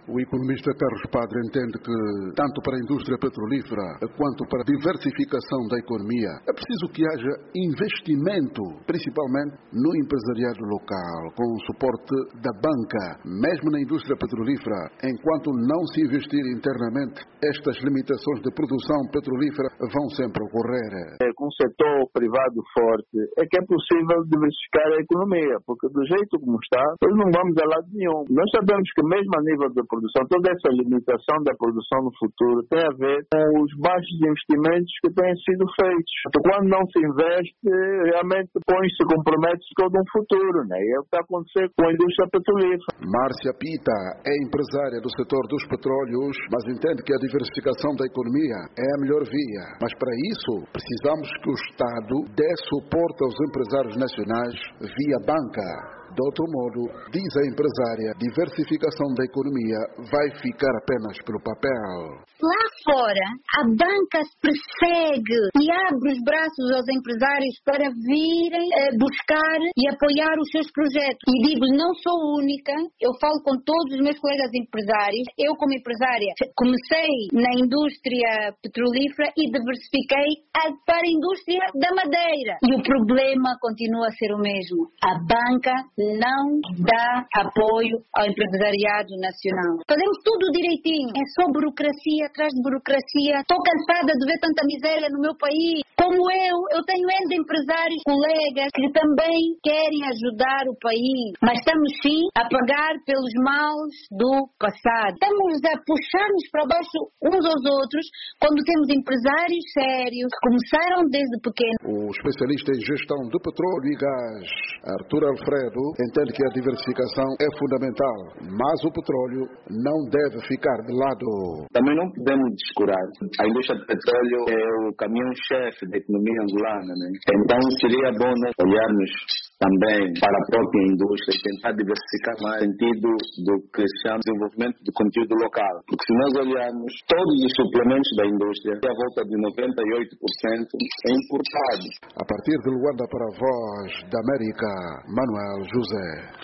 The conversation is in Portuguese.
O economista Carlos Padre entende que, tanto para a indústria petrolífera quanto para a diversificação da economia, é preciso que haja investimento, principalmente no empresariado local, com o suporte da banca. Mesmo na indústria petrolífera, enquanto não se investir internamente, estas limitações de produção petrolífera vão sempre ocorrer. Com o setor privado forte, é que é possível diversificar a economia, porque do jeito como está, nós não vamos a lado nenhum. Nós sabemos que mesmo a nível da produção, toda essa limitação da produção no futuro tem a ver com os baixos investimentos que têm sido feitos. Então, quando não se investe, realmente põe-se, compromete-se todo um futuro, né? E é o que está a acontecer com a indústria petrolífera. Márcia Pita é empresária do setor dos petróleos, mas entende que a diversificação da economia é a melhor via. Mas para isso, precisamos que o Estado dê suporte aos empresários nacionais via banca. De outro modo, diz a empresária, diversificação da economia vai ficar apenas pelo papel. Lá fora, a banca persegue e abre os braços aos empresários para virem buscar e apoiar os seus projetos. E digo, não sou única, eu falo com todos os meus colegas empresários. Eu, como empresária, comecei na indústria petrolífera e diversifiquei para a indústria da madeira. E o problema continua a ser o mesmo. A banca não dá apoio ao empresariado nacional. Fazemos tudo direitinho. É só burocracia atrás de burocracia. Estou cansada de ver tanta miséria no meu país. Como eu tenho N de empresários, colegas, que também querem ajudar o país. Mas estamos sim a pagar pelos males do passado. Estamos a puxar-nos para baixo uns aos outros quando temos empresários sérios que começaram desde pequeno. O especialista em gestão de petróleo e gás, Arthur Alfredo, entende que a diversificação é fundamental, mas o petróleo não deve ficar de lado. Também não podemos descurar. A indústria do petróleo é o caminhão-chefe da economia angolana, né? Então seria bom nós olharmos também para a própria indústria e tentar diversificar mais no sentido do que se chama desenvolvimento do conteúdo local. Porque se nós olharmos todos os suplementos da indústria, a volta de 98% é importado. A partir de Luanda para a Voz da América, Manuel José.